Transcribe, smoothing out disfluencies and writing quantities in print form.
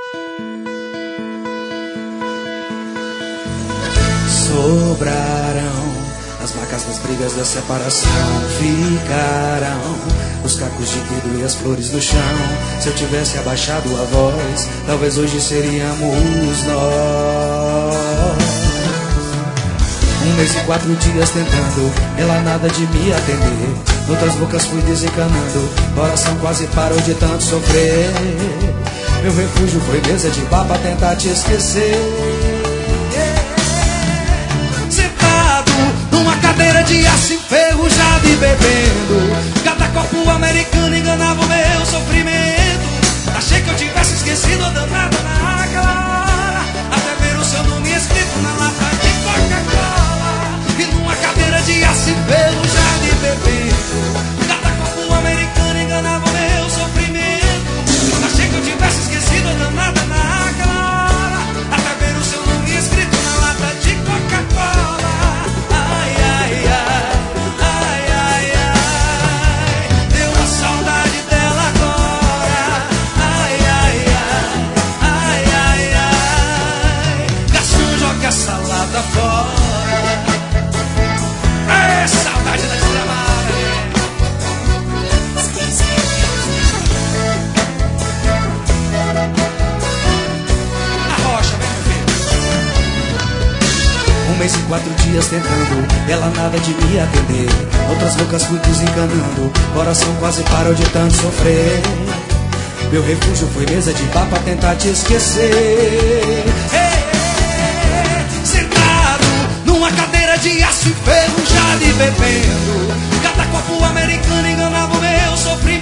Sobrarão as marcas das brigas da separação, ficarão os cacos de vidro e as flores no chão. Se eu tivesse abaixado a voz, talvez hoje seríamos nós. 1 mês e 4 dias tentando, ela nada de me atender. Outras bocas fui desencanando, coração quase parou de tanto sofrer. Meu refúgio foi mesa de bar pra tentar te esquecer. Numa cadeira de aço enferrujado e bebendo, cada copo americano enganava o meu sofrimento. Achei que eu tivesse esquecido a danada naquela hora, até ver o seu nome escrito na lata de Coca-Cola. E numa cadeira de aço enferrujado e bebendo, cada copo americano enganava o meu sofrimento. Achei que eu tivesse esquecido a danada naquela hora, até ver o seu nome escrito na lata de Coca-Cola. Salada fora. É saudade da desgramada. A rocha, vem meu filho. 1 mês e 4 dias tentando, ela nada de me atender. Outras bocas fui desencanando, coração quase parou de tanto sofrer. Meu refúgio foi mesa de bar pra tentar te esquecer. Numa cadeira de aço enferrujado e bebendo, cada copo americano enganava o meu sofrimento.